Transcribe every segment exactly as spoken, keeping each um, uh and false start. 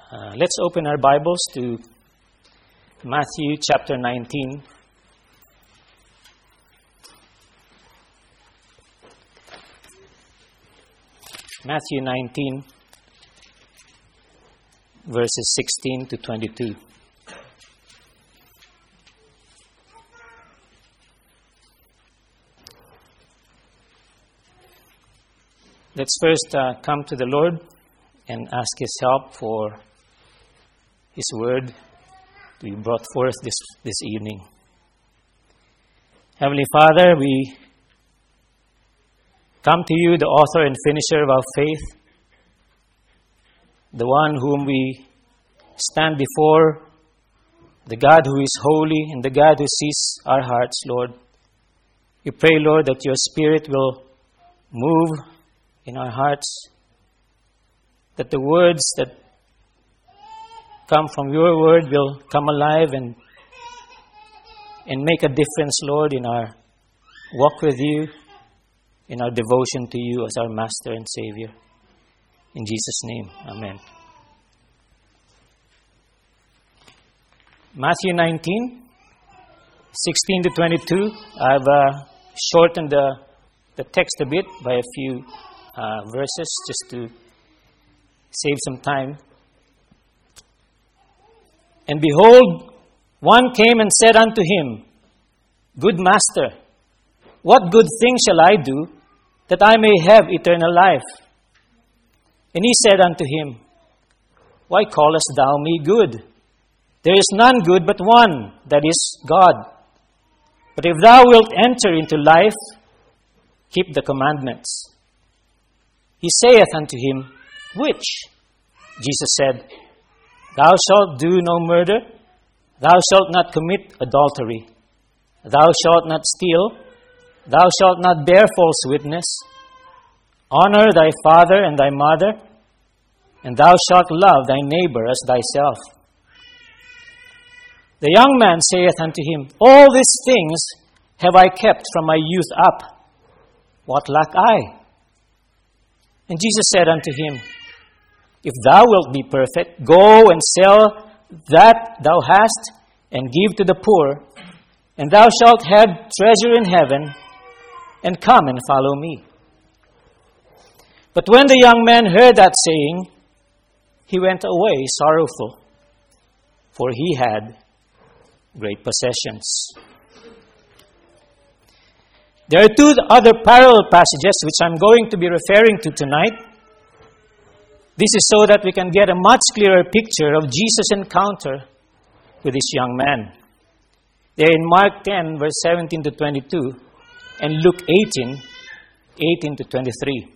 Uh, let's open our Bibles to Matthew chapter nineteen. Matthew nineteen, verses sixteen to twenty-two. Let's first uh, come to the Lord and ask His help for His word to be brought forth this, this evening. Heavenly Father, we come to You, the author and finisher of our faith, the one whom we stand before, the God who is holy and the God who sees our hearts, Lord. We pray, Lord, that Your Spirit will move in our hearts, that the words that come from Your word will come alive and and make a difference, Lord, in our walk with You, in our devotion to You as our Master and Savior. In Jesus' name, amen. Matthew nineteen, sixteen to twenty-two. I've uh, shortened the, the text a bit by a few uh, verses just to save some time. And behold, one came and said unto Him, Good Master, what good thing shall I do, that I may have eternal life? And He said unto him, Why callest thou me good? There is none good but one, that is God. But if thou wilt enter into life, keep the commandments. He saith unto him, Which? Jesus said, Thou shalt do no murder, thou shalt not commit adultery, thou shalt not steal, thou shalt not bear false witness, honor thy father and thy mother, and thou shalt love thy neighbor as thyself. The young man saith unto him, All these things have I kept from my youth up. What lack I? And Jesus said unto him, If thou wilt be perfect, go and sell that thou hast, and give to the poor, and thou shalt have treasure in heaven, and come and follow me. But when the young man heard that saying, he went away sorrowful, for he had great possessions. There are two other parallel passages which I'm going to be referring to tonight. This is so that we can get a much clearer picture of Jesus' encounter with this young man. They're in Mark ten, verse seventeen to twenty-two, and Luke eighteen, eighteen to twenty-three.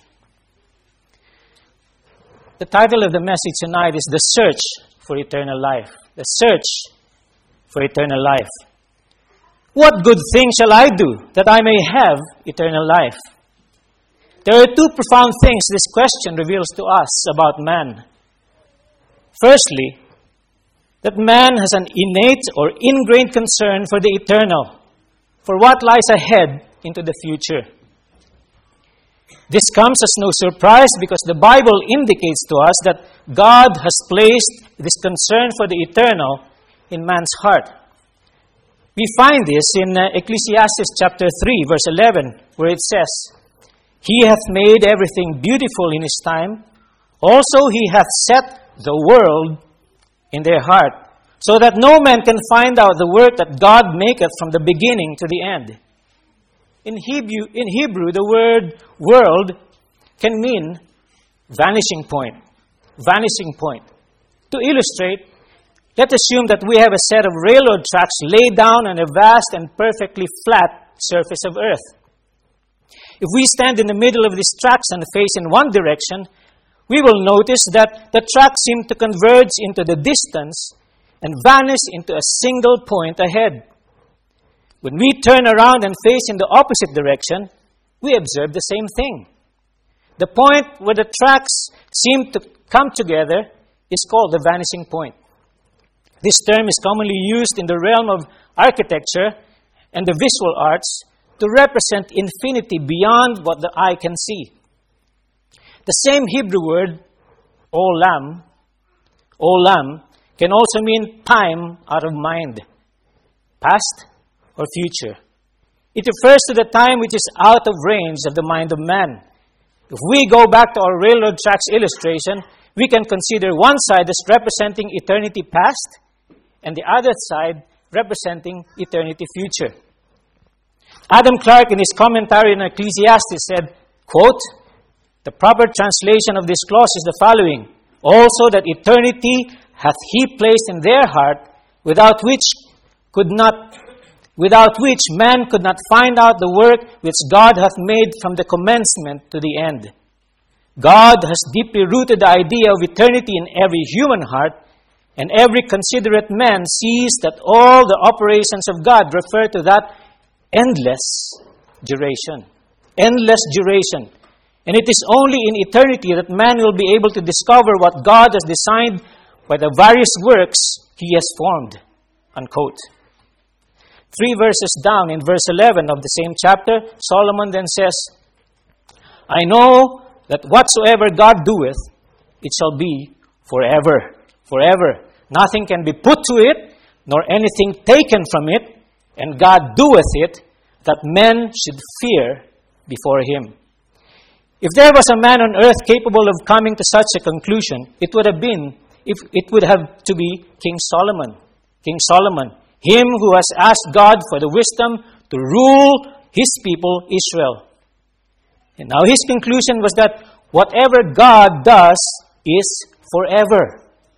The title of the message tonight is The Search for Eternal Life. The Search for Eternal Life. What good thing shall I do, that I may have eternal life? There are two profound things this question reveals to us about man. Firstly, that man has an innate or ingrained concern for the eternal, for what lies ahead into the future. This comes as no surprise because the Bible indicates to us that God has placed this concern for the eternal in man's heart. We find this in uh, Ecclesiastes chapter three, verse eleven, where it says, He hath made everything beautiful in His time. Also He hath set the world in their heart, so that no man can find out the work that God maketh from the beginning to the end. In Hebrew, in Hebrew, the word world can mean vanishing point. Vanishing point. To illustrate, let's assume that we have a set of railroad tracks laid down on a vast and perfectly flat surface of earth. If we stand in the middle of these tracks and face in one direction, we will notice that the tracks seem to converge into the distance and vanish into a single point ahead. When we turn around and face in the opposite direction, we observe the same thing. The point where the tracks seem to come together is called the vanishing point. This term is commonly used in the realm of architecture and the visual arts to represent infinity beyond what the eye can see. The same Hebrew word, olam, olam, can also mean time out of mind, past or future. It refers to the time which is out of range of the mind of man. If we go back to our railroad tracks illustration, we can consider one side as representing eternity past and the other side representing eternity future. Adam Clarke, in his commentary on Ecclesiastes, said, quote, "The proper translation of this clause is the following: also that eternity hath he placed in their heart, without which could not, without which man could not find out the work which God hath made from the commencement to the end." God has deeply rooted the idea of eternity in every human heart, and every considerate man sees that all the operations of God refer to that endless duration. Endless duration. And it is only in eternity that man will be able to discover what God has designed by the various works He has formed. Unquote. Three verses down, in verse eleven of the same chapter, Solomon then says, "I know that whatsoever God doeth, it shall be forever." Forever. Nothing can be put to it, nor anything taken from it, and God doeth it, that men should fear before Him. If there was a man on earth capable of coming to such a conclusion, it would have been, if it would have to be King Solomon. King Solomon, him who has asked God for the wisdom to rule His people, Israel. And now his conclusion was that whatever God does is forever.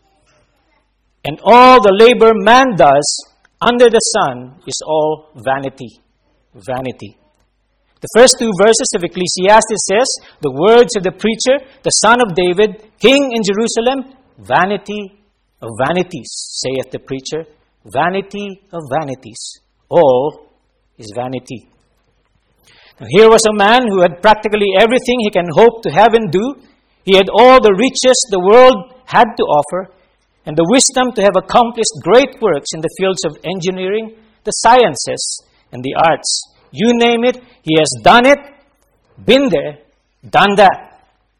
And all the labor man does under the sun is all vanity. Vanity. The first two verses of Ecclesiastes says, the words of the preacher, the son of David, king in Jerusalem, vanity of vanities, saith the preacher, vanity of vanities. All is vanity. Now, here was a man who had practically everything he can hope to have and do. He had all the riches the world had to offer, and the wisdom to have accomplished great works in the fields of engineering, the sciences, and the arts. You name it, he has done it, been there, done that.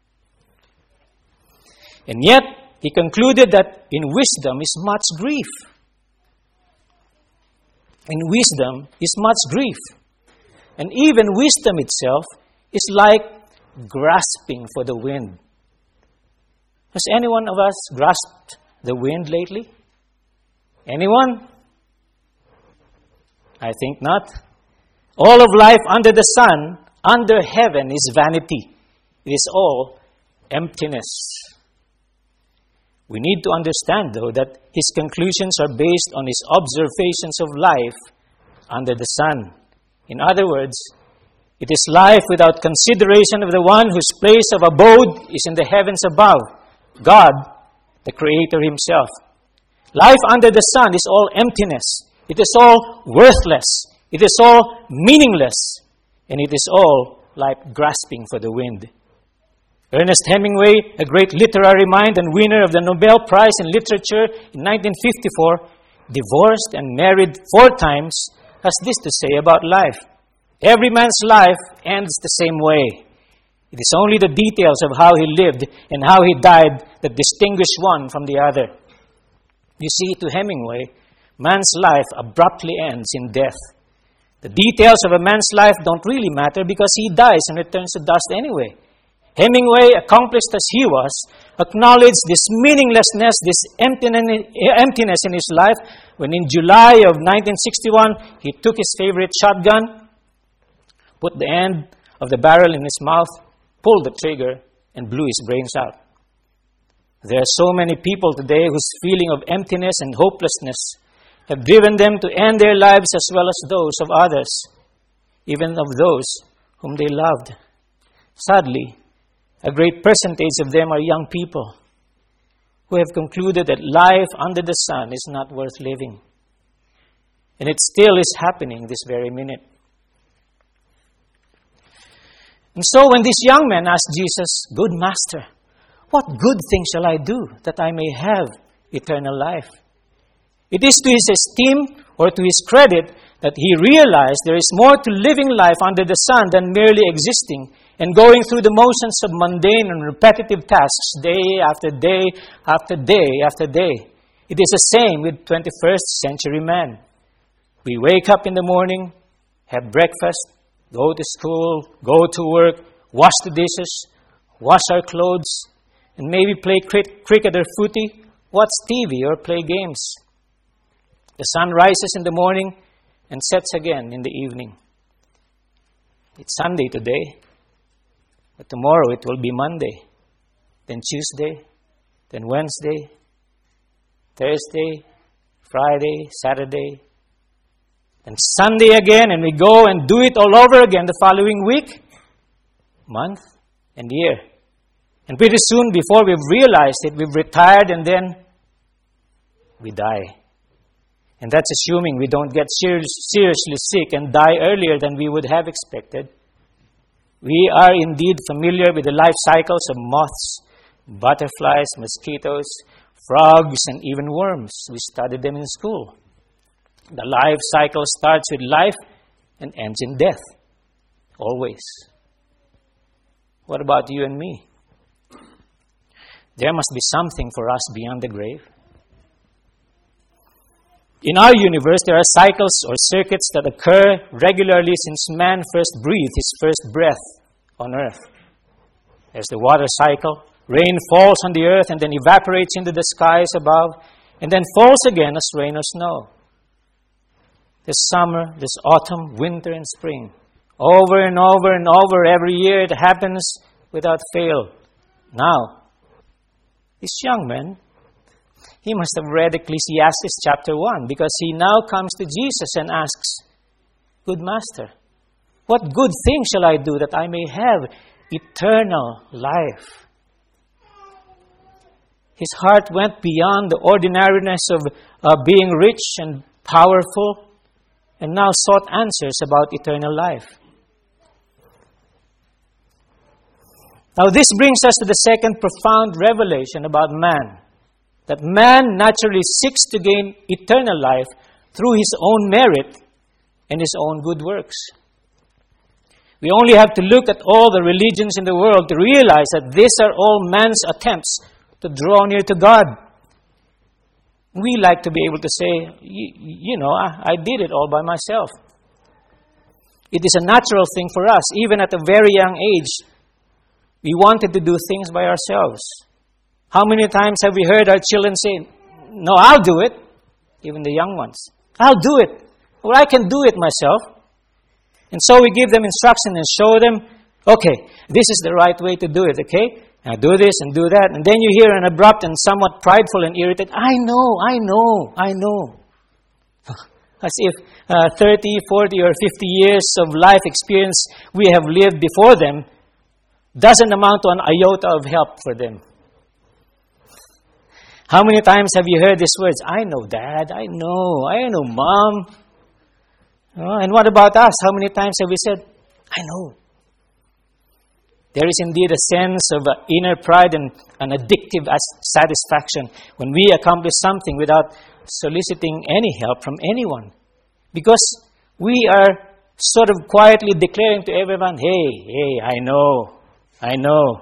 And yet, he concluded that in wisdom is much grief. In wisdom is much grief. And even wisdom itself is like grasping for the wind. Has any one of us grasped the wind lately? Anyone? I think not. All of life under the sun, under heaven, is vanity. It is all emptiness. We need to understand, though, that his conclusions are based on his observations of life under the sun. In other words, it is life without consideration of the one whose place of abode is in the heavens above, God, the Creator Himself. Life under the sun is all emptiness. It is all worthless. It is all meaningless. And it is all like grasping for the wind. Ernest Hemingway, a great literary mind and winner of the Nobel Prize in Literature in nineteen fifty-four, divorced and married four times, has this to say about life. Every man's life ends the same way. It is only the details of how he lived and how he died that distinguish one from the other. You see, to Hemingway, man's life abruptly ends in death. The details of a man's life don't really matter because he dies and returns to dust anyway. Hemingway, accomplished as he was, acknowledged this meaninglessness, this emptiness in his life when in July of nineteen sixty-one, he took his favorite shotgun, put the end of the barrel in his mouth, pulled the trigger, and blew his brains out. There are so many people today whose feeling of emptiness and hopelessness have driven them to end their lives as well as those of others, even of those whom they loved. Sadly, a great percentage of them are young people who have concluded that life under the sun is not worth living. And it still is happening this very minute. And so when this young man asked Jesus, "Good Master, what good thing shall I do that I may have eternal life?" It is to his esteem or to his credit that he realized there is more to living life under the sun than merely existing and going through the motions of mundane and repetitive tasks day after day after day after day. It is the same with twenty-first century man. We wake up in the morning, have breakfast, go to school, go to work, wash the dishes, wash our clothes, and maybe play crit- cricket or footy, watch T V or play games. The sun rises in the morning and sets again in the evening. It's Sunday today, but tomorrow it will be Monday, then Tuesday, then Wednesday, Thursday, Friday, Saturday, and Sunday again, and we go and do it all over again the following week, month, and year. And pretty soon, before we've realized it, we've retired and then we die. And that's assuming we don't get serious, seriously sick and die earlier than we would have expected. We are indeed familiar with the life cycles of moths, butterflies, mosquitoes, frogs, and even worms. We studied them in school. The life cycle starts with life and ends in death. Always. What about you and me? There must be something for us beyond the grave. In our universe, there are cycles or circuits that occur regularly since man first breathed his first breath on earth. There's the water cycle. Rain falls on the earth and then evaporates into the skies above and then falls again as rain or snow. There's summer, there's autumn, winter, and spring. Over and over and over every year it happens without fail. Now, this young man, he must have read Ecclesiastes chapter one because he now comes to Jesus and asks, "Good Master, what good thing shall I do that I may have eternal life?" His heart went beyond the ordinariness of uh, being rich and powerful and now sought answers about eternal life. Now this brings us to the second profound revelation about man. That man naturally seeks to gain eternal life through his own merit and his own good works. We only have to look at all the religions in the world to realize that these are all man's attempts to draw near to God. We like to be able to say, you know, I, I did it all by myself. It is a natural thing for us, even at a very young age. We wanted to do things by ourselves. How many times have we heard our children say, "No, I'll do it." Even the young ones. "I'll do it." Or "I can do it myself." And so we give them instruction and show them, okay, this is the right way to do it, okay? Now do this and do that. And then you hear an abrupt and somewhat prideful and irritated, I know, I know, I know. As if uh, thirty, forty, or fifty years of life experience we have lived before them doesn't amount to an iota of help for them. How many times have you heard these words? "I know, Dad. I know. I know, Mom." Oh, and what about us? How many times have we said, "I know"? There is indeed a sense of uh, inner pride and an addictive satisfaction when we accomplish something without soliciting any help from anyone. Because we are sort of quietly declaring to everyone, hey, hey, I know, I know.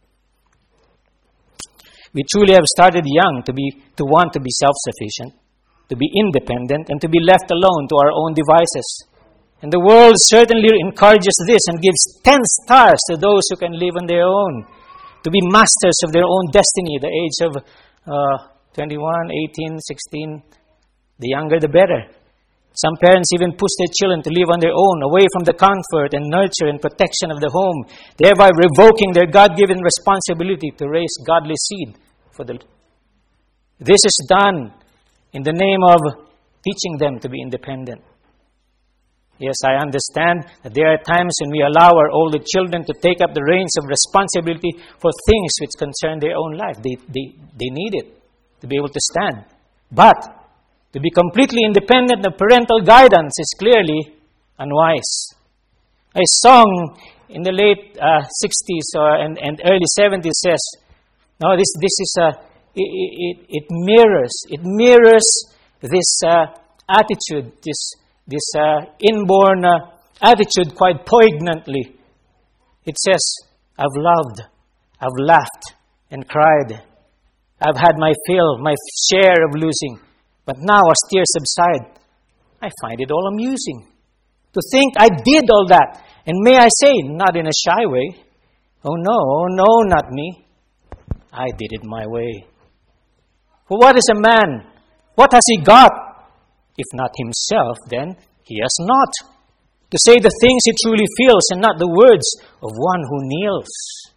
We truly have started young to be to want to be self-sufficient, to be independent, and to be left alone to our own devices. And the world certainly encourages this and gives ten stars to those who can live on their own, to be masters of their own destiny, the age of uh, twenty-one, eighteen, sixteen, the younger the better. Some parents even push their children to live on their own, away from the comfort and nurture and protection of the home, thereby revoking their God-given responsibility to raise godly seed. For the, this is done in the name of teaching them to be independent. Yes, I understand that there are times when we allow our older children to take up the reins of responsibility for things which concern their own life. They, they, they need it to be able to stand. But to be completely independent of parental guidance is clearly unwise. A song in the late uh, sixties or, and, and early seventies says, no, this this is a it, it, it mirrors it mirrors this uh, attitude, this this uh, inborn uh, attitude quite poignantly. It says, I've loved, I've laughed and cried. I've had my fill, my share of losing. But now as tears subside, I find it all amusing. To think I did all that. And may I say, not in a shy way, oh no, oh no, not me. I did it my way. For what is a man? What has he got? If not himself, then he has not. To say the things he truly feels and not the words of one who kneels.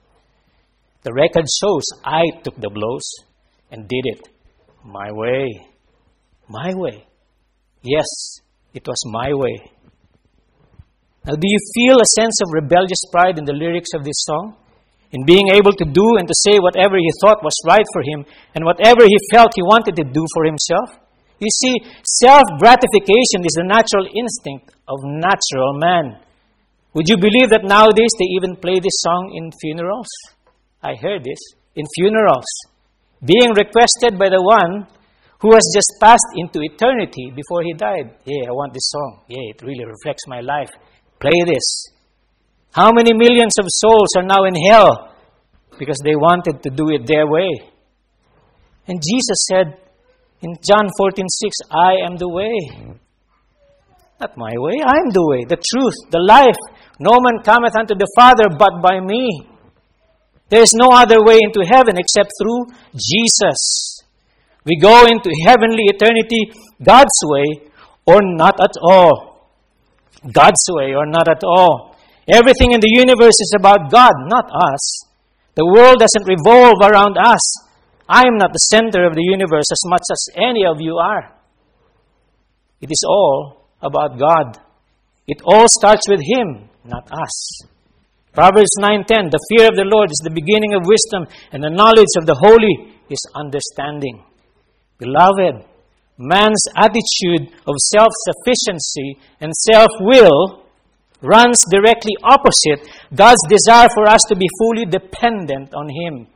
The record shows I took the blows and did it my way. My way. Yes, it was my way. Now, do you feel a sense of rebellious pride in the lyrics of this song? In being able to do and to say whatever he thought was right for him and whatever he felt he wanted to do for himself? You see, self-gratification is the natural instinct of natural man. Would you believe that nowadays they even play this song in funerals? I heard this. In funerals. Being requested by the one who has just passed into eternity before he died. Yeah, I want this song. Yeah, it really reflects my life. Play this. How many millions of souls are now in hell because they wanted to do it their way? And Jesus said in John fourteen six, I am the way. Not my way, I am the way, the truth, the life. No man cometh unto the Father but by me. There is no other way into heaven except through Jesus. We go into heavenly eternity God's way or not at all. God's way or not at all. Everything in the universe is about God, not us. The world doesn't revolve around us. I am not the center of the universe as much as any of you are. It is all about God. It all starts with Him, not us. Proverbs nine ten, the fear of the Lord is the beginning of wisdom, and the knowledge of the holy is understanding. Beloved, man's attitude of self-sufficiency and self-will runs directly opposite God's desire for us to be fully dependent on Him.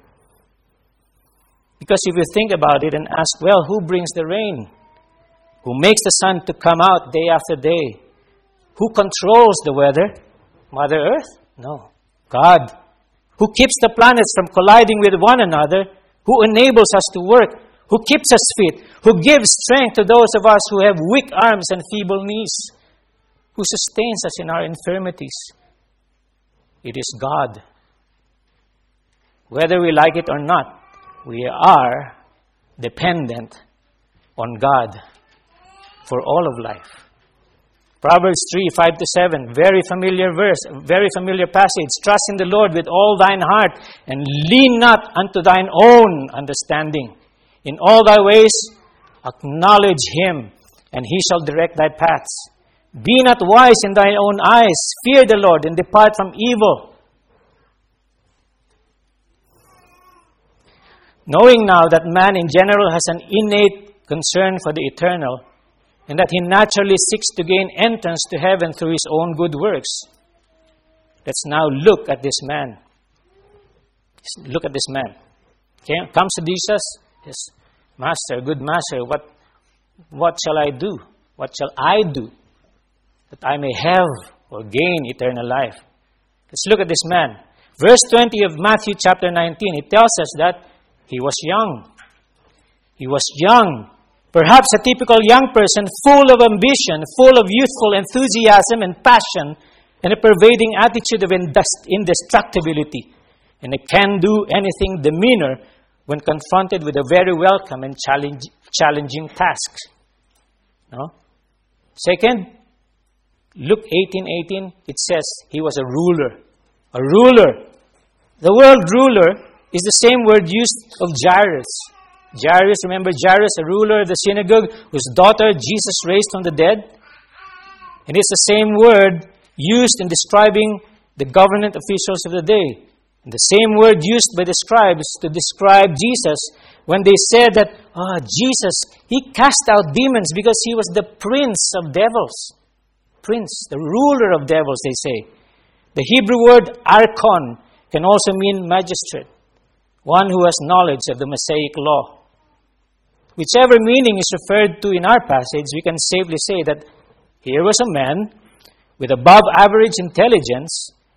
Because if you think about it and ask, well, who brings the rain? Who makes the sun to come out day after day? Who controls the weather? Mother Earth? No. God. Who keeps the planets from colliding with one another? Who enables us to work? Who keeps us fit? Who gives strength to those of us who have weak arms and feeble knees? Who sustains us in our infirmities? It is God. Whether we like it or not, we are dependent on God for all of life. Proverbs three, five to seven, very familiar verse, very familiar passage. Trust in the Lord with all thine heart, and lean not unto thine own understanding. In all thy ways acknowledge Him, and He shall direct thy paths. Be not wise in thine own eyes. Fear the Lord, and depart from evil. Knowing now that man in general has an innate concern for the eternal, and that he naturally seeks to gain entrance to heaven through his own good works, let's now look at this man. Look at this man. Okay? Comes to Jesus. Yes, Master, good Master, what, what shall I do? What shall I do that I may have or gain eternal life? Let's look at this man. Verse twenty of Matthew chapter nineteen, it tells us that he was young. He was young. Perhaps a typical young person, full of ambition, full of youthful enthusiasm and passion, and a pervading attitude of indestructibility, and a can-do-anything demeanor when confronted with a very welcome and challenge, challenging task. No? Second, Luke eighteen eighteen, it says he was a ruler. A ruler. The word ruler is the same word used of Jairus. Jairus, remember Jairus, a ruler of the synagogue, whose daughter Jesus raised from the dead? And it's the same word used in describing the government officials of the day. And the same word used by the scribes to describe Jesus when they said that, ah, oh, Jesus, He cast out demons because He was the prince of devils. Prince, the ruler of devils, they say. The Hebrew word archon can also mean magistrate, one who has knowledge of the Mosaic law. Whichever meaning is referred to in our passage, we can safely say that here was a man with above average intelligence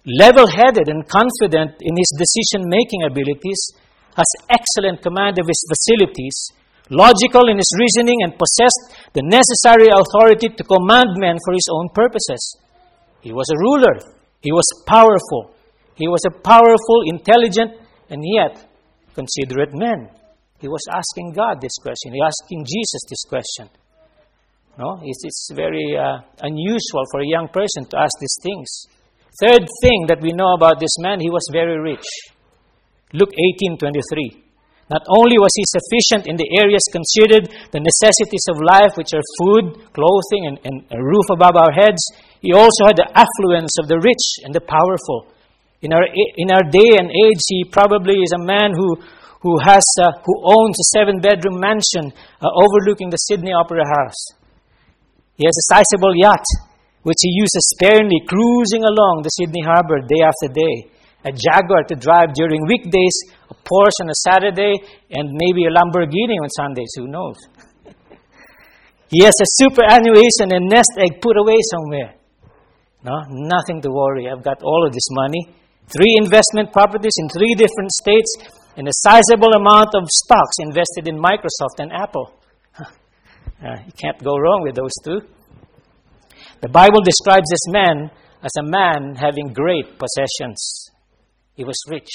level-headed and confident in his decision-making abilities, has excellent command of his facilities, logical in his reasoning, and possessed the necessary authority to command men for his own purposes. He was a ruler. He was powerful. He was a powerful, intelligent, and yet considerate man. He was asking God this question. He was asking Jesus this question. No, it's, it's very uh, unusual for a young person to ask these things. Third thing that we know about this man, he was very rich. Luke eighteen twenty-three. Not only was he sufficient in the areas considered the necessities of life, which are food, clothing, and, and a roof above our heads, he also had the affluence of the rich and the powerful. In our in our day and age, he probably is a man who who has uh, who owns a seven-bedroom mansion uh, overlooking the Sydney Opera House. He has a sizable yacht, which he uses sparingly, cruising along the Sydney Harbour day after day. A Jaguar to drive during weekdays, a Porsche on a Saturday, and maybe a Lamborghini on Sundays, who knows. He has a superannuation and nest egg put away somewhere. No, nothing to worry. I've got all of this money. Three investment properties in three different states, and a sizable amount of stocks invested in Microsoft and Apple. Uh, you can't go wrong with those two. The Bible describes this man as a man having great possessions. He was rich.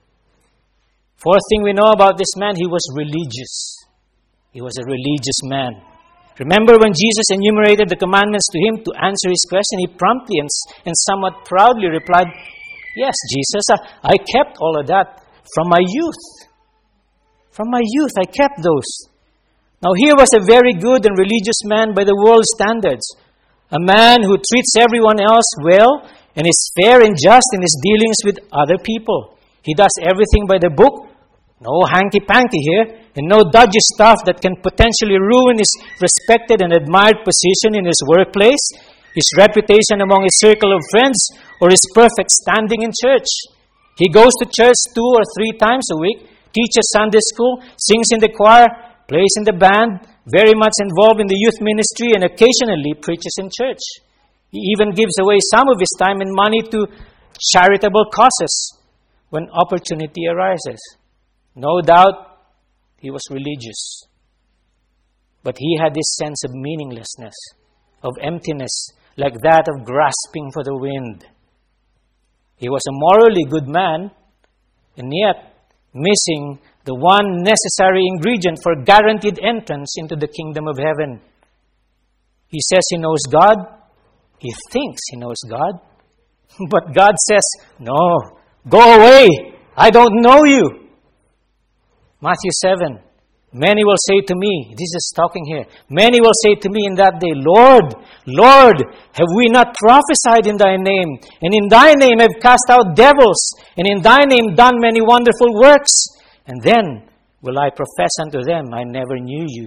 Fourth thing we know about this man, he was religious. He was a religious man. Remember when Jesus enumerated the commandments to him to answer his question, he promptly and, and somewhat proudly replied, "Yes, Jesus, I, I kept all of that from my youth. From my youth, I kept those." Now here was a very good and religious man by the world's standards. A man who treats everyone else well and is fair and just in his dealings with other people. He does everything by the book. No hanky-panky here, and no dodgy stuff that can potentially ruin his respected and admired position in his workplace, his reputation among his circle of friends, or his perfect standing in church. He goes to church two or three times a week, teaches Sunday school, sings in the choir, plays in the band, very much involved in the youth ministry, and occasionally preaches in church. He even gives away some of his time and money to charitable causes when opportunity arises. No doubt, he was religious. But he had this sense of meaninglessness, of emptiness, like that of grasping for the wind. He was a morally good man, and yet missing the one necessary ingredient for guaranteed entrance into the kingdom of heaven. He says he knows God. He thinks he knows God. But God says, "No, go away. I don't know you." Matthew seven. Many will say to me, this is talking here, many will say to me in that day, "Lord, Lord, have we not prophesied in thy name? And in thy name have cast out devils, and in thy name done many wonderful works? And then will I profess unto them, I never knew you.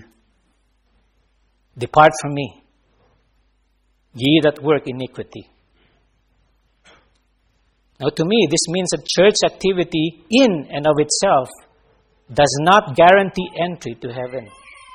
Depart from me, ye that work iniquity." Now to me, this means that church activity in and of itself does not guarantee entry to heaven.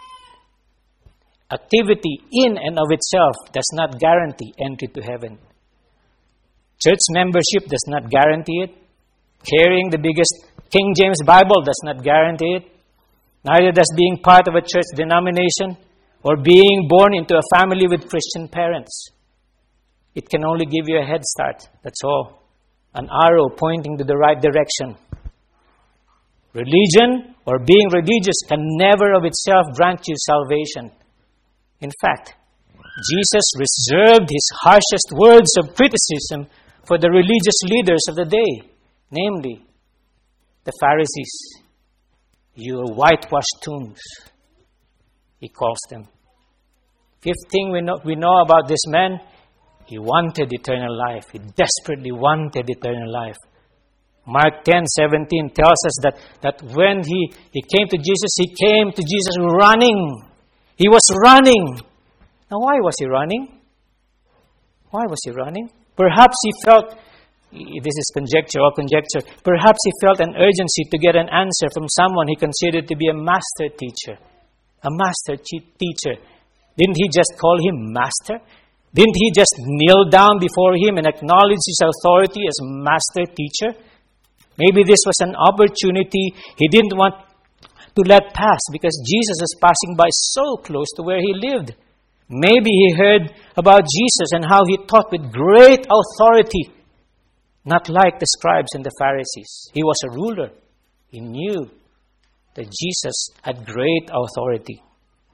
Activity in and of itself does not guarantee entry to heaven. Church membership does not guarantee it. Carrying the biggest King James Bible does not guarantee it. Neither does being part of a church denomination or being born into a family with Christian parents. It can only give you a head start, that's all. An arrow pointing to the right direction. Religion or being religious can never of itself grant you salvation. In fact, Jesus reserved his harshest words of criticism for the religious leaders of the day, namely, the Pharisees. "You whitewashed tombs," he calls them. Fifth thing we know, we know about this man, he wanted eternal life. He desperately wanted eternal life. Mark ten seventeen tells us that, that when he, he came to Jesus, he came to Jesus running. He was running. Now why was he running? Why was he running? Perhaps he felt, this is conjecture or conjecture, perhaps he felt an urgency to get an answer from someone he considered to be a master teacher. A master teacher. Didn't he just call him master? Didn't he just kneel down before him and acknowledge his authority as master teacher? Maybe this was an opportunity he didn't want to let pass because Jesus was passing by so close to where he lived. Maybe he heard about Jesus and how he taught with great authority, not like the scribes and the Pharisees. He was a ruler. He knew that Jesus had great authority.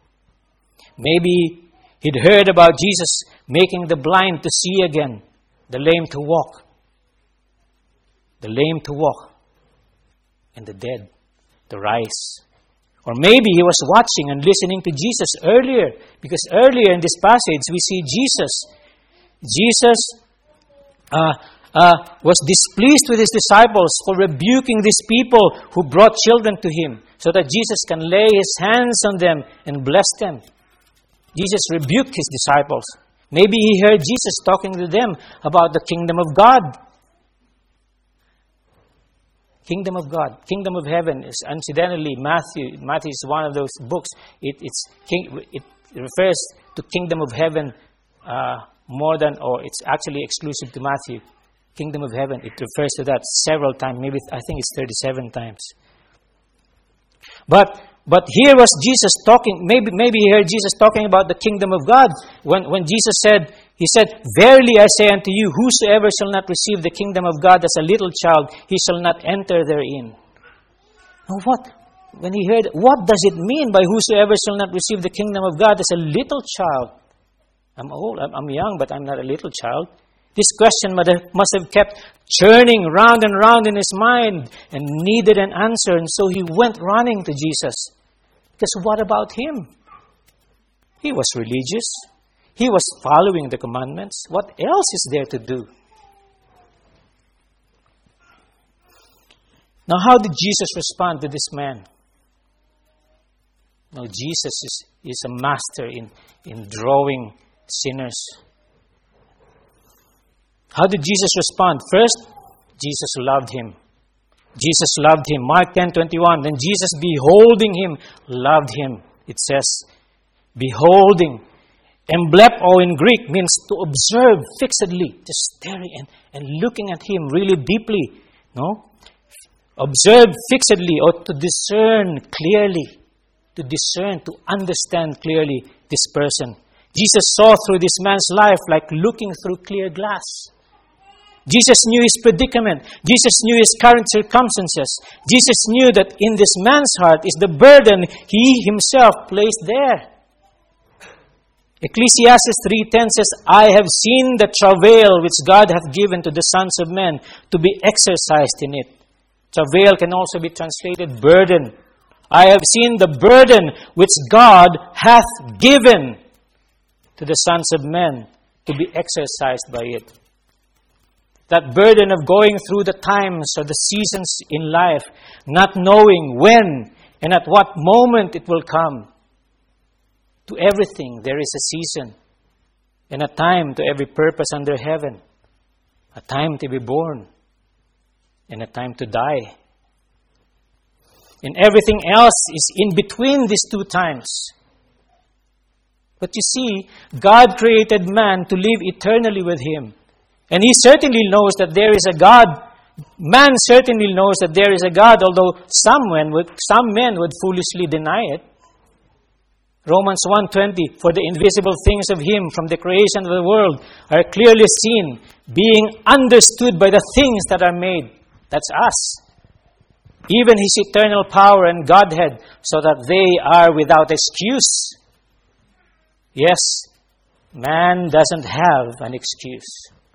Maybe he'd heard about Jesus making the blind to see again, the lame to walk, the lame to walk, and the dead to rise. Or maybe he was watching and listening to Jesus earlier, because earlier in this passage we see Jesus. Jesus uh, uh, was displeased with his disciples for rebuking these people who brought children to him, so that Jesus can lay his hands on them and bless them. Jesus rebuked his disciples. Maybe he heard Jesus talking to them about the kingdom of God. Kingdom of God, kingdom of heaven is incidentally Matthew. Matthew is one of those books. It it's king, it refers to kingdom of heaven uh, more than, or it's actually exclusive to Matthew. Kingdom of heaven. It refers to that several times. Maybe I think it's thirty-seven times. But but here was Jesus talking. Maybe maybe he heard Jesus talking about the kingdom of God when when Jesus said. He said, "Verily I say unto you, whosoever shall not receive the kingdom of God as a little child, he shall not enter therein." Now what? When he heard, what does it mean by whosoever shall not receive the kingdom of God as a little child? I'm old, I'm, I'm young, but I'm not a little child. This question must have kept churning round and round in his mind and needed an answer. And so he went running to Jesus. Because what about him? He was religious. He was following the commandments. What else is there to do? Now, how did Jesus respond to this man? Now, Jesus is, is a master in, in drawing sinners. How did Jesus respond? First, Jesus loved him. Jesus loved him. Mark ten twenty-one. Then Jesus, beholding him, loved him. It says, beholding. Emblepo in Greek means to observe fixedly, just staring and, and looking at him really deeply. No? Observe fixedly or to discern clearly. To discern, to understand clearly this person. Jesus saw through this man's life like looking through clear glass. Jesus knew his predicament. Jesus knew his current circumstances. Jesus knew that in this man's heart is the burden he himself placed there. Ecclesiastes three ten says, I have seen the travail which God hath given to the sons of men to be exercised in it. Travail can also be translated burden. I have seen the burden which God hath given to the sons of men to be exercised by it. That burden of going through the times or the seasons in life, not knowing when and at what moment it will come. To everything there is a season and a time to every purpose under heaven. A time to be born and a time to die. And everything else is in between these two times. But you see, God created man to live eternally with Him. And He certainly knows that there is a God. Man certainly knows that there is a God, although some men would, some men would foolishly deny it. Romans one twenty, for the invisible things of Him from the creation of the world are clearly seen, being understood by the things that are made. That's us. Even His eternal power and Godhead, so that they are without excuse. Yes, man doesn't have an excuse.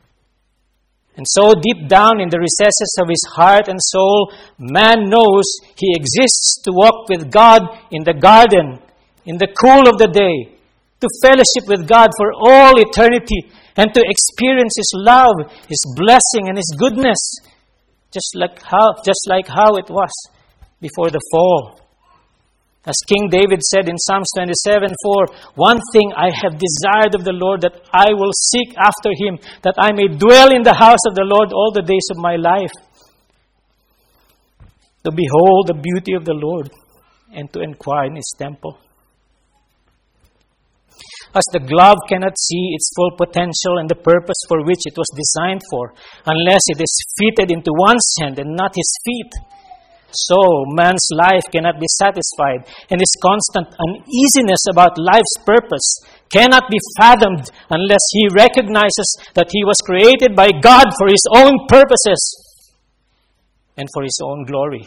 And so deep down in the recesses of his heart and soul, man knows he exists to walk with God in the garden, in the cool of the day, to fellowship with God for all eternity, and to experience His love, His blessing, and His goodness, just like how, just like how it was before the fall. As King David said in Psalms twenty-seven four, one thing I have desired of the Lord, that I will seek after Him, that I may dwell in the house of the Lord all the days of my life, to behold the beauty of the Lord and to inquire in His temple. as the glove cannot see its full potential and the purpose for which it was designed for, unless it is fitted into one's hand and not his feet. So, man's life cannot be satisfied, and his constant uneasiness about life's purpose cannot be fathomed unless he recognizes that he was created by God for his own purposes and for his own glory.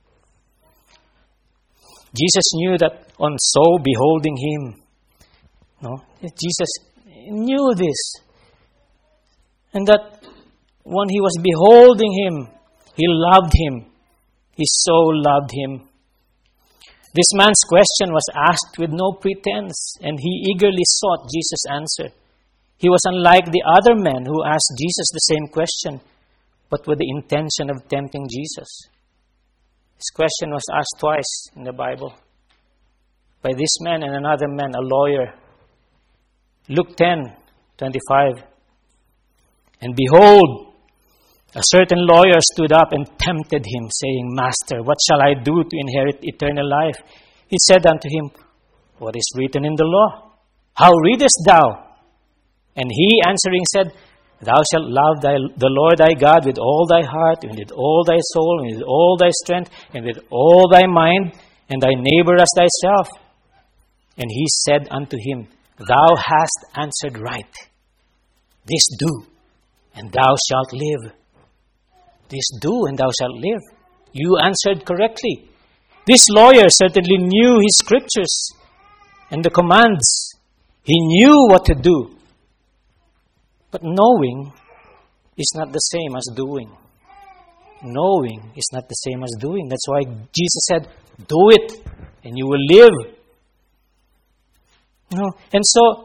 Jesus knew that on so beholding him, no, Jesus knew this, and that when he was beholding him, he loved him. He so loved him. This man's question was asked with no pretense, and he eagerly sought Jesus' answer. He was unlike the other men who asked Jesus the same question, but with the intention of tempting Jesus. This question was asked twice in the Bible, by this man and another man, a lawyer. Luke ten twenty-five. And behold, a certain lawyer stood up and tempted him, saying, Master, what shall I do to inherit eternal life? He said unto him, What is written in the law? How readest thou? And he answering said, Thou shalt love thy, the Lord thy God with all thy heart, and with all thy soul, and with all thy strength, and with all thy mind, and thy neighbor as thyself. And he said unto him, Thou hast answered right. This do, and thou shalt live. This do, and thou shalt live. You answered correctly. This lawyer certainly knew his scriptures and the commands. He knew what to do. But knowing is not the same as doing. Knowing is not the same as doing. That's why Jesus said, do it, and you will live. No, and so,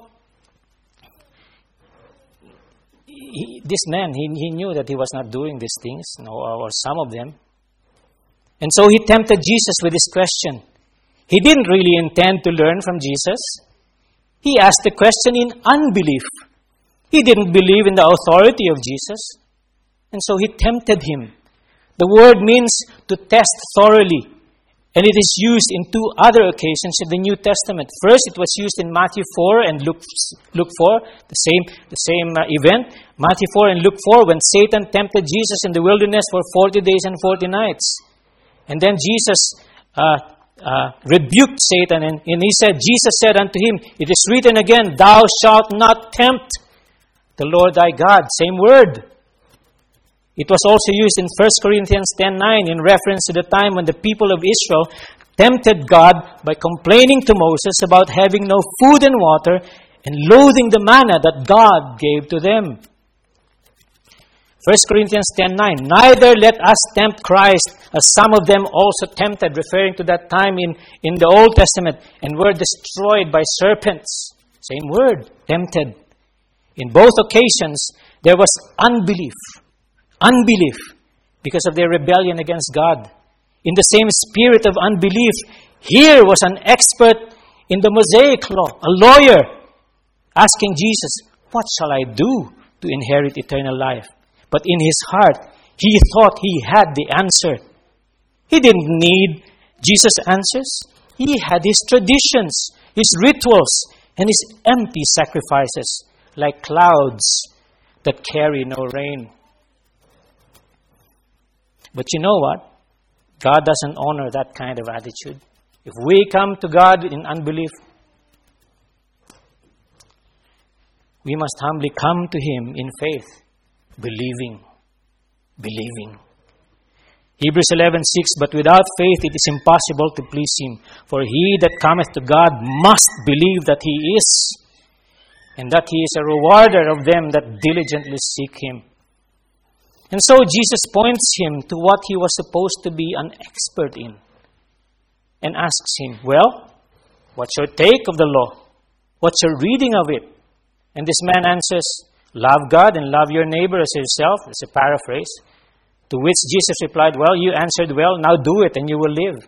He, this man, he, he knew that he was not doing these things, you know, or some of them. And so he tempted Jesus with this question. He didn't really intend to learn from Jesus. He asked the question in unbelief. He didn't believe in the authority of Jesus. And so he tempted him. The word means to test thoroughly. And it is used in two other occasions in the New Testament. First, it was used in Matthew four and Luke, Luke four, the same, the same uh, event. Matthew four and Luke four, when Satan tempted Jesus in the wilderness for forty days and forty nights. And then Jesus uh, uh, rebuked Satan, and, and he said, Jesus said unto him, It is written again, Thou shalt not tempt the Lord thy God. Same word. It was also used in First Corinthians ten nine in reference to the time when the people of Israel tempted God by complaining to Moses about having no food and water and loathing the manna that God gave to them. First Corinthians ten nine, Neither let us tempt Christ, as some of them also tempted, referring to that time in, in the Old Testament, and were destroyed by serpents. Same word, tempted. In both occasions, there was unbelief. Unbelief, because of their rebellion against God. In the same spirit of unbelief, here was an expert in the Mosaic law, a lawyer, asking Jesus, What shall I do to inherit eternal life? But in his heart, he thought he had the answer. He didn't need Jesus' answers. He had his traditions, his rituals, and his empty sacrifices, like clouds that carry no rain. But you know what? God doesn't honor that kind of attitude. If we come to God in unbelief, we must humbly come to Him in faith, believing, believing. Hebrews eleven six, But without faith it is impossible to please Him. For he that cometh to God must believe that He is, and that He is a rewarder of them that diligently seek Him. And so Jesus points him to what he was supposed to be an expert in, and asks him, Well, what's your take of the law? What's your reading of it? And this man answers, Love God and love your neighbor as yourself. It's a paraphrase. To which Jesus replied, Well, you answered well, now do it and you will live.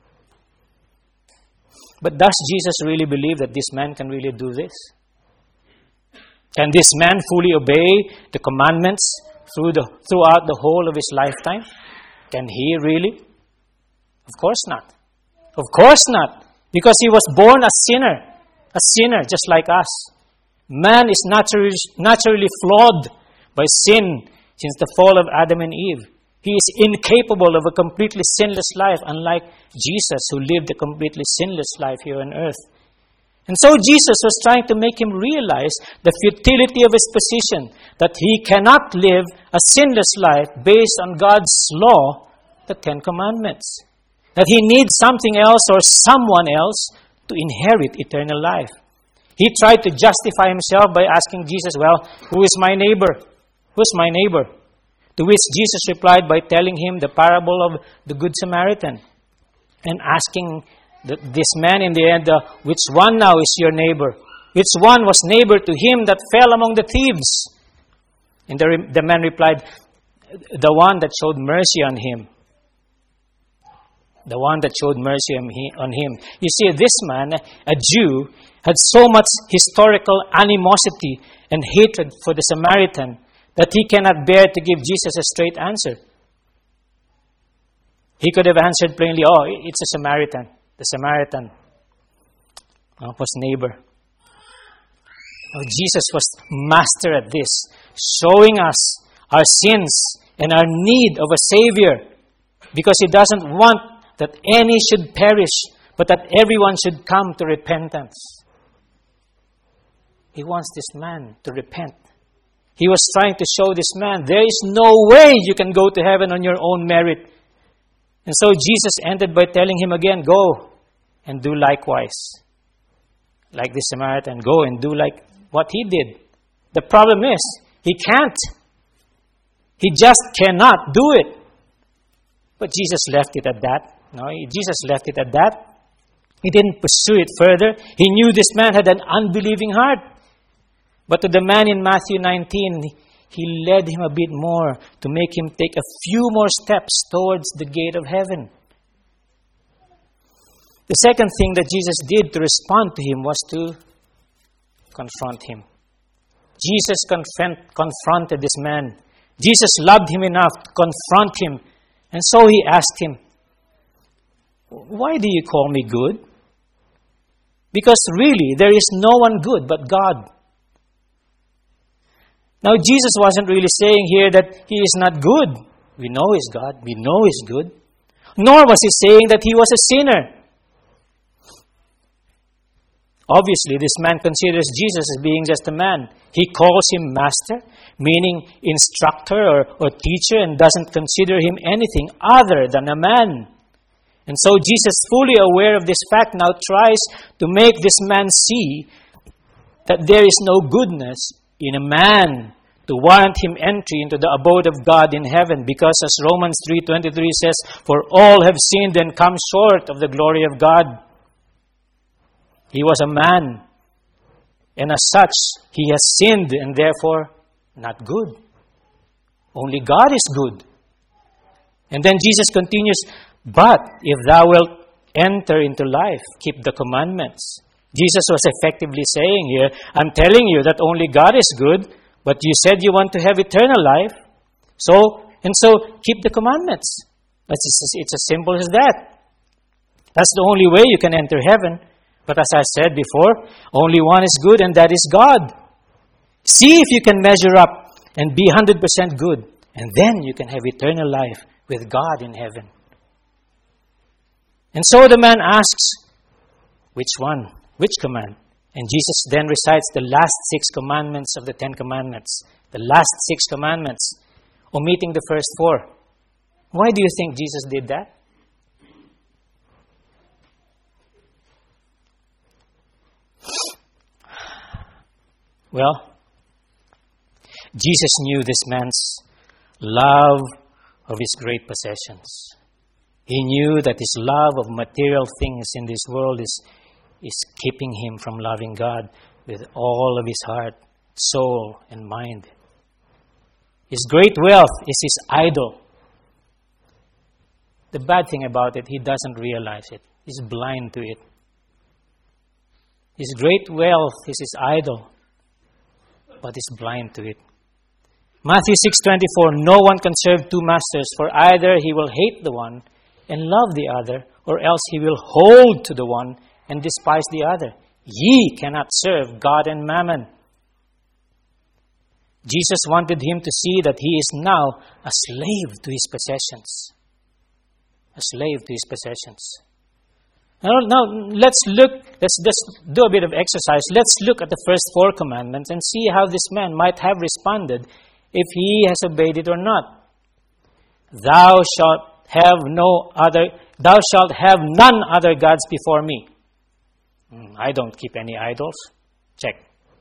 But does Jesus really believe that this man can really do this? Can this man fully obey the commandments through the, throughout the whole of his lifetime? Can he really? Of course not. Of course not. Because he was born a sinner, a sinner just like us. Man is naturally, naturally flawed by sin since the fall of Adam and Eve. He is incapable of a completely sinless life, unlike Jesus, who lived a completely sinless life here on earth. And so Jesus was trying to make him realize the futility of his position, that he cannot live a sinless life based on God's law, the Ten Commandments. That he needs something else or someone else to inherit eternal life. He tried to justify himself by asking Jesus, well, who is my neighbor? Who's my neighbor? To which Jesus replied by telling him the parable of the Good Samaritan and asking the, this man in the end, uh, which one now is your neighbor? Which one was neighbor to him that fell among the thieves? And the, the man replied, the one that showed mercy on him. The one that showed mercy on him. You see, this man, a Jew, had so much historical animosity and hatred for the Samaritan that he cannot bear to give Jesus a straight answer. He could have answered plainly, oh, it's a Samaritan. The Samaritan uh, was neighbor. Oh, Jesus was master at this, showing us our sins and our need of a Savior, because he doesn't want that any should perish, but that everyone should come to repentance. He wants this man to repent. He was trying to show this man, there is no way you can go to heaven on your own merit. And so Jesus ended by telling him again, go and do likewise. Like the Samaritan, go and do like what he did. The problem is, he can't. He just cannot do it. But Jesus left it at that. No, Jesus left it at that. He didn't pursue it further. He knew this man had an unbelieving heart. But to the man in Matthew nineteen, he led him a bit more to make him take a few more steps towards the gate of heaven. The second thing that Jesus did to respond to him was to confront him. Jesus confront, confronted this man. Jesus loved him enough to confront him. And so he asked him, why do you call me good? Because really, there is no one good but God. Now, Jesus wasn't really saying here that he is not good. We know he's God. We know he's good. Nor was he saying that he was a sinner. Obviously, this man considers Jesus as being just a man. He calls him master, meaning instructor or, or teacher, and doesn't consider him anything other than a man. And so Jesus, fully aware of this fact, now tries to make this man see that there is no goodness in a man to warrant him entry into the abode of God in heaven. Because as Romans three twenty-three says, for all have sinned and come short of the glory of God. He was a man, and as such, he has sinned and therefore not good. Only God is good. And then Jesus continues, but if thou wilt enter into life, keep the commandments. Jesus was effectively saying here, I'm telling you that only God is good, but you said you want to have eternal life. So, and so, keep the commandments. It's, it's as simple as that. That's the only way you can enter heaven. But as I said before, only one is good, and that is God. See if you can measure up and be one hundred percent good, and then you can have eternal life with God in heaven. And so the man asks, which one? Which command? And Jesus then recites the last six commandments of the Ten Commandments. The last six commandments, omitting the first four. Why do you think Jesus did that? Well, Jesus knew this man's love of his great possessions. He knew that his love of material things in this world is, is keeping him from loving God with all of his heart, soul, and mind. His great wealth is his idol. The bad thing about it, he doesn't realize it. He's blind to it. His great wealth is his idol, but he's blind to it. Matthew six twenty-four, no one can serve two masters, for either he will hate the one and love the other, or else he will hold to the one and despise the other. Ye cannot serve God and mammon. Jesus wanted him to see that he is now a slave to his possessions. A slave to his possessions. Now, now let's look, let's just do a bit of exercise. Let's look at the first four commandments and see how this man might have responded if he has obeyed it or not. Thou shalt have no other, thou shalt have none other gods before me. I don't keep any idols. Check.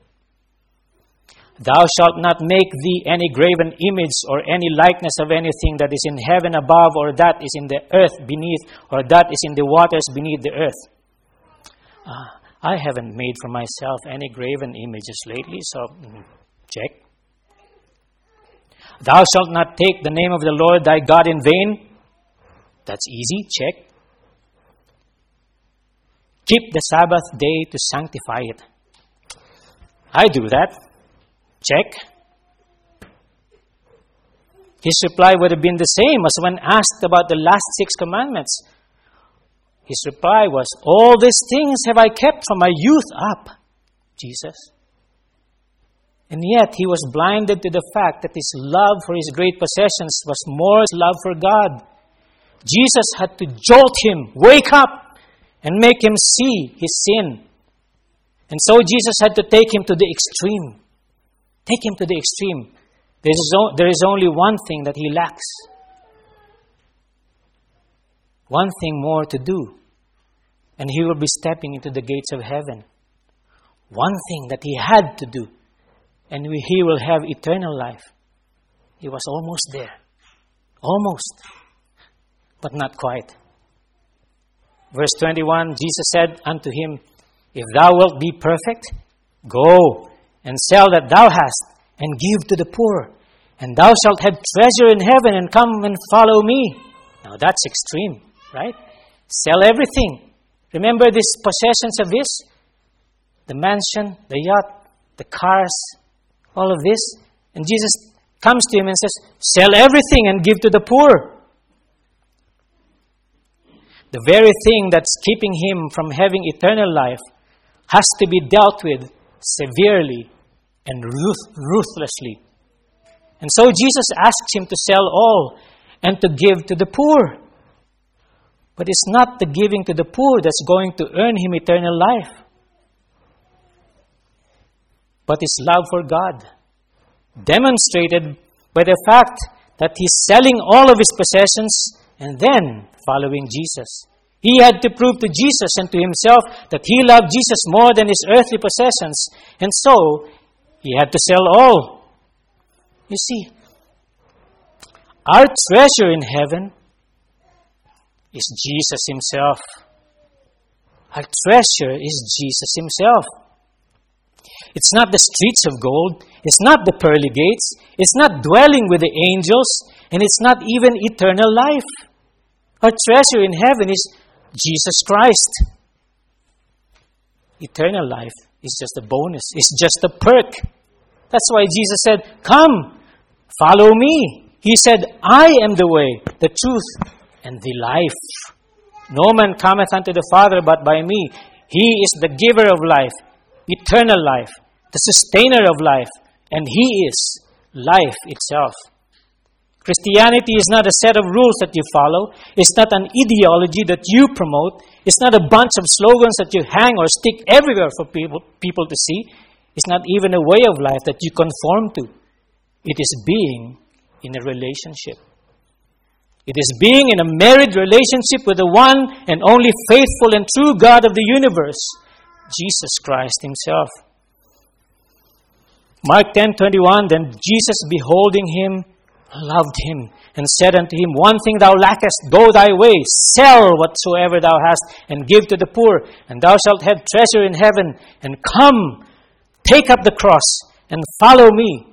Thou shalt not make thee any graven image or any likeness of anything that is in heaven above, or that is in the earth beneath, or that is in the waters beneath the earth. Uh, I haven't made for myself any graven images lately, so mm, check. Thou shalt not take the name of the Lord thy God in vain. That's easy, check. Keep the Sabbath day to sanctify it. I do that. Check. His reply would have been the same as when asked about the last six commandments. His reply was, all these things have I kept from my youth up, Jesus. And yet he was blinded to the fact that his love for his great possessions was more his love for God. Jesus had to jolt him, wake up, and make him see his sin. And so Jesus had to take him to the extreme. Take him to the extreme. There is, o- there is only one thing that he lacks. One thing more to do. And he will be stepping into the gates of heaven. One thing that he had to do. And we, he will have eternal life. He was almost there. Almost. But not quite. Verse twenty-one, Jesus said unto him, if thou wilt be perfect, go and sell that thou hast, and give to the poor, and thou shalt have treasure in heaven, and come and follow me. Now that's extreme, right? Sell everything. Remember these possessions of his? The mansion, the yacht, the cars, all of this. And Jesus comes to him and says, sell everything and give to the poor. The very thing that's keeping him from having eternal life has to be dealt with severely and ruth- ruthlessly. And so Jesus asks him to sell all and to give to the poor. But it's not the giving to the poor that's going to earn him eternal life, but his love for God, demonstrated by the fact that he's selling all of his possessions and then following Jesus. He had to prove to Jesus and to himself that he loved Jesus more than his earthly possessions. And so, he had to sell all. You see, our treasure in heaven is Jesus himself. Our treasure is Jesus himself. It's not the streets of gold. It's not the pearly gates. It's not dwelling with the angels. And it's not even eternal life. Our treasure in heaven is Jesus Christ. Eternal life is just a bonus. It's just a perk. That's why Jesus said, come, follow me. He said, I am the way, the truth, and the life. No man cometh unto the Father but by me. He is the giver of life, eternal life, the sustainer of life, and He is life itself. Christianity is not a set of rules that you follow. It's not an ideology that you promote. It's not a bunch of slogans that you hang or stick everywhere for people, people to see. It's not even a way of life that you conform to. It is being in a relationship. It is being in a married relationship with the one and only faithful and true God of the universe, Jesus Christ Himself. Mark ten twenty-one, then Jesus, beholding him, loved him, and said unto him, one thing thou lackest, go thy way, sell whatsoever thou hast, and give to the poor, and thou shalt have treasure in heaven, and come, take up the cross, and follow me.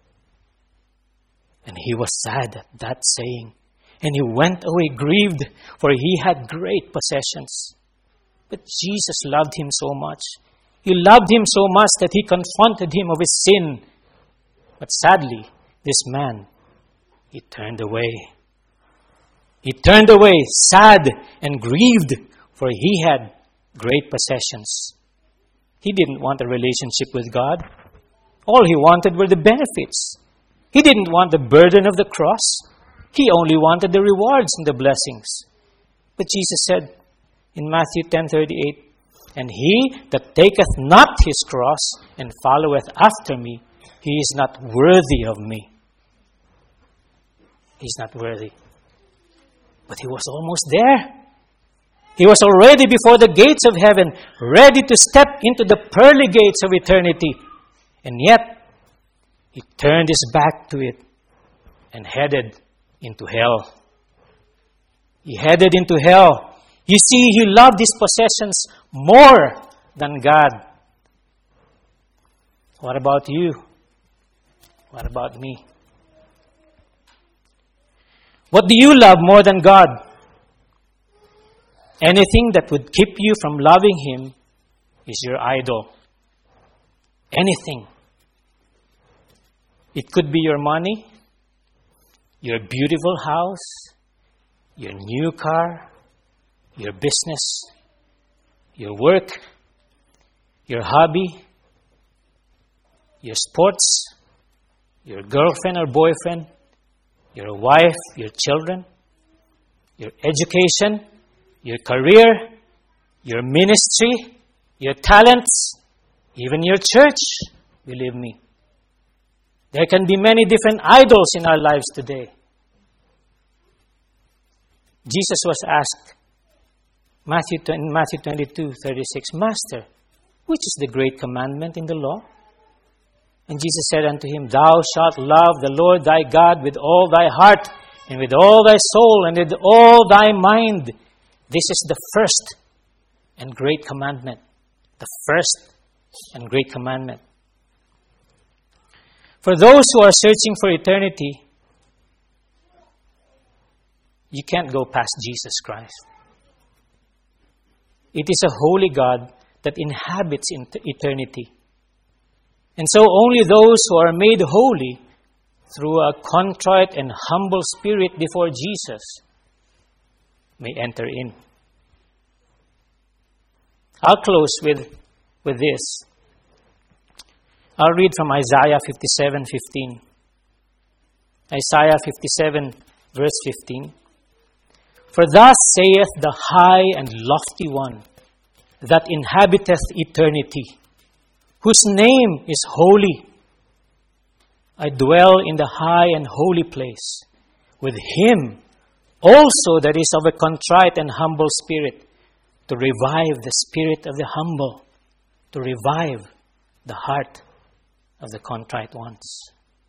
And he was sad at that saying, and he went away grieved, for he had great possessions. But Jesus loved him so much. He loved him so much that he confronted him of his sin. But sadly, this man, he turned away. He turned away, sad and grieved, for he had great possessions. He didn't want a relationship with God. All he wanted were the benefits. He didn't want the burden of the cross. He only wanted the rewards and the blessings. But Jesus said in Matthew ten thirty-eight, "And he that taketh not his cross and followeth after me, he is not worthy of me." He's not worthy. But he was almost there. He was already before the gates of heaven, ready to step into the pearly gates of eternity. And yet, he turned his back to it and headed into hell. He headed into hell. You see, he loved his possessions more than God. What about you? What about me? What do you love more than God? Anything that would keep you from loving Him is your idol. Anything. It could be your money, your beautiful house, your new car, your business, your work, your hobby, your sports, your girlfriend or boyfriend, your wife, your children, your education, your career, your ministry, your talents, even your church, believe me. There can be many different idols in our lives today. Jesus was asked, Matthew, in Matthew twenty-two thirty-six, "Master, which is the great commandment in the law?" And Jesus said unto him, "Thou shalt love the Lord thy God with all thy heart, and with all thy soul, and with all thy mind. This is the first and great commandment." The first and great commandment. For those who are searching for eternity, you can't go past Jesus Christ. It is a holy God that inhabits in eternity. And so only those who are made holy through a contrite and humble spirit before Jesus may enter in. I'll close with, with this. I'll read from Isaiah fifty-seven fifteen. Isaiah fifty-seven, verse fifteen. "For thus saith the high and lofty one that inhabiteth eternity, whose name is holy. I dwell in the high and holy place, with him also that is of a contrite and humble spirit, to revive the spirit of the humble, to revive the heart of the contrite ones."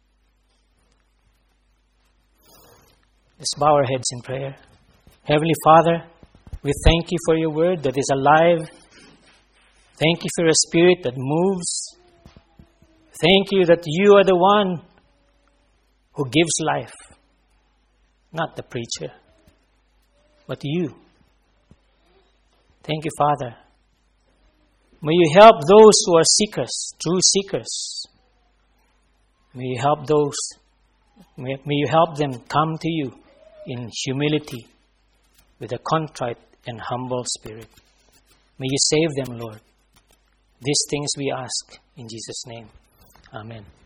Let's bow our heads in prayer. Heavenly Father, we thank you for your word that is alive. Thank you for a spirit that moves. Thank you that you are the one who gives life. Not the preacher, but you. Thank you, Father. May you help those who are seekers, true seekers. May you help those, may, may you help them come to you in humility with a contrite and humble spirit. May you save them, Lord. These things we ask in Jesus' name. Amen.